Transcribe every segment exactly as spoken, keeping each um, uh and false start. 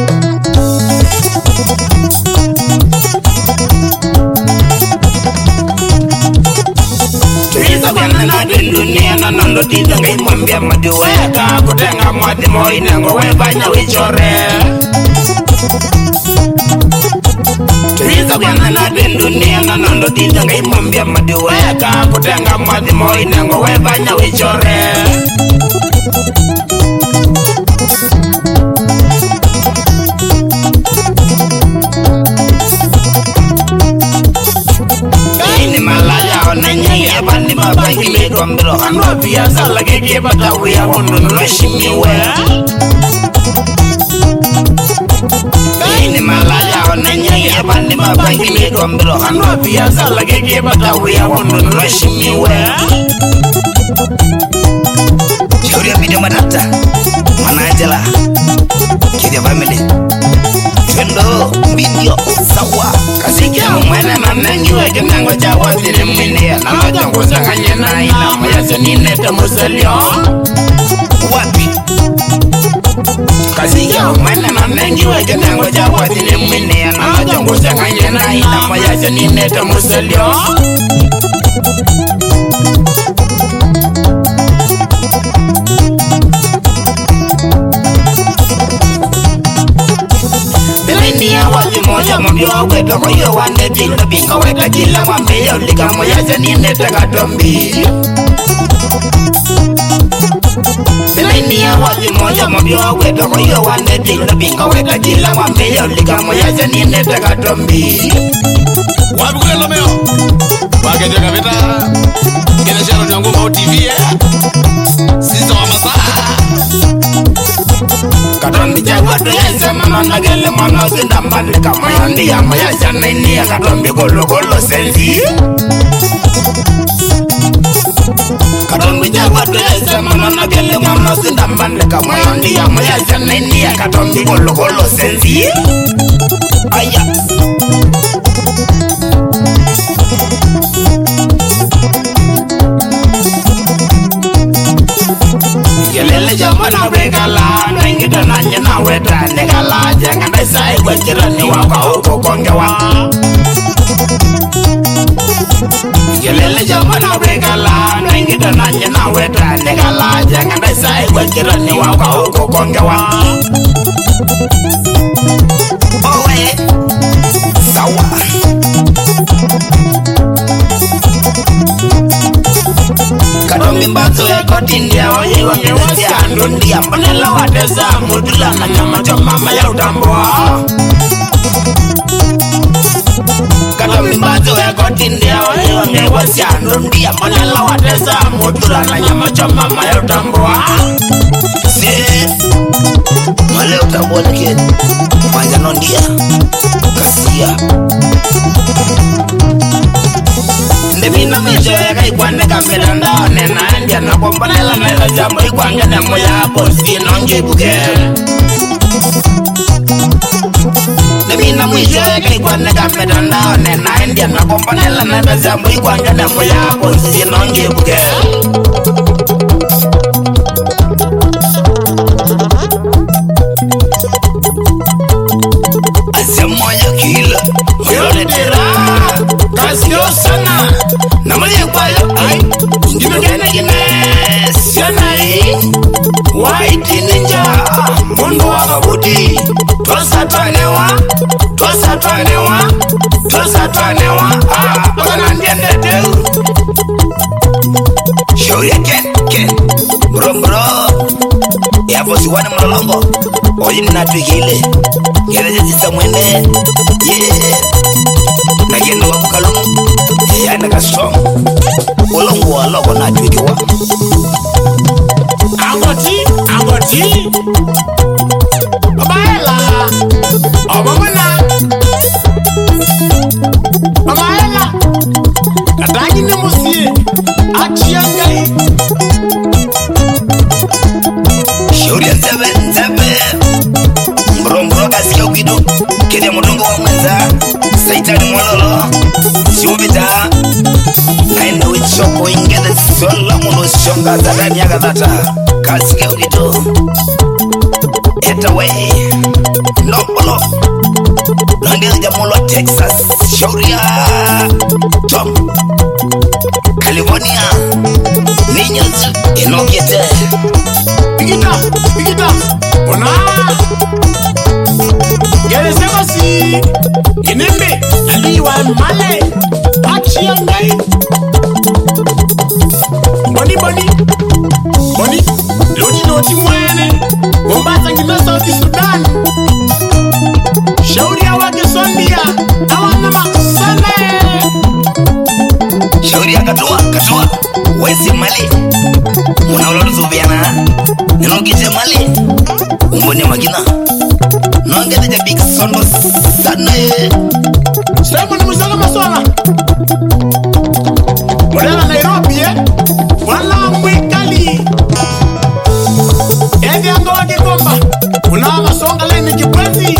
Tuiza kana na dunia na nondo tiza ngai mwambia madiweka kutenga mwadi moina ngowe banya wichore. Tuiza kana na dunia na nondo tiza ngai mwambia madiweka kutenga mwadi moina ngowe banya wichore. Bani baba ngile gombro anwa pia sala keke bata wea wondo nroshimi wea Bani malaya onenya ya bani baba ngile gombro anwa pia sala keke bata wea wondo nroshimi wea Shauri ya video matata Mana Angela Kidia family Twendo Mindio Sawa Kasikia umwene manengi weke nango jawa zile mwindia Na majangu sanganye na ina Mayase ninete muselio Wapi Kasikia umwene manengi weke nango jawa zile mwindia Na majangu sanganye na ina Mayase ninete muselio Nia wali moja mbio weka kwa hiyo wane tinda binga weka kila mwambia ulika moja zanine taka tombi Nia wali moja mbio weka kwa hiyo wane tinda binga weka kila mwambia ulika moja zanine taka tombi Wapi kule lomeo Wake jaka vita Kina sharo ni wangu T V eh Sisa wa masaa Katombi chagwa tuyense mano nagele mano zinda mbande kama yandi ya maya jana inia katombi kolo kolo senzi Katombi chagwa tuyense mano nagele mano zinda mbande kama yandi ya maya jana inia katombi kolo kolo senzi Aya Yelele jamana wegala Nengida nanye na weta Negala jenga nesa igwe jirani waka huko kongewa Yelele jamana wegala Nengida nanye na weta Negala jenga nesa igwe jirani waka huko kongewa Owe Sawa Katombi mbazo ya kotindia Oye wange wasi andundia Mbanela wateza mudula na nyama chomama ya utamboa Katombi mbazo ya kotindia Oye wange wasi andundia Mbanela wateza mudula na nyama chomama ya utamboa Si Male utamboa leke Manja nondia Kasia Ndebina mecheka ikwane kamela ndane na endia na kompanela mela jambo ikwange nemo ya bosi nongi buke Ndebina mecheka ikwane kamela ndane na endia na kompanela mela jambo ikwange nemo ya bosi nongi buke Ase moyo kila moyo letera Kasio sana Namanya kwayo ay Ngime gene gine Siana hii White ninja Mundu waka buti Tosa twanewa Tosa twanewa Tosa twanewa Ah Wakana ndiende teu Show ya ken ken Bro bro Ya fosi wane mlolongo Oji natu hile Gere jisa mwende Yeah Nagendo wa mkalumu Yana ka strong Ulongu wa loko na tuikiwa Angoti Angoti Obaela Obamana Obaela Katangi ni musie Achiangai Shauri ya zebe Zebe Mbro mbro kasika ukidu Kede mudongo wa mwenza Saitani mwalolo Siubita Naenda wichoko ingede Sola muno shonga Zadani ya gadata Kasike ukito Eta way Lopolo Nangeza jamulo Texas Shauria Tom California Niños Inokete Bigita, bigita Ona Gere sema si Inembe Aliwa male Achi yangai Boni boni Boni Loti loti mwene Mombasa ngina South Sudan Shauri ya wake Sondia Awana makusane Shauri ya katua, katua Wesi mali Muna ulolu zubiana Ninokite mali Umbone magina Nongete ja big sondo sana Sema ni musala maswala Wala Nairobi eh Wala mwikali Evi anga wake komba Una masonga leni kipwezi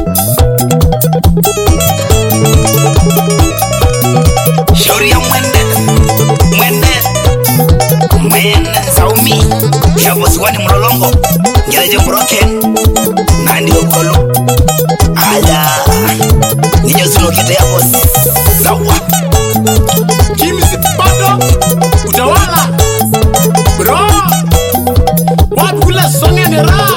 Shauri ya mwende Mwende Mwende Zaumi Yabo siwani mlolongo Ngeleje broken Nandi wakolo Ala Ninyo sino kete yabo Sawa Kimi sipado Utawala Bro Wapi kule songe ni raha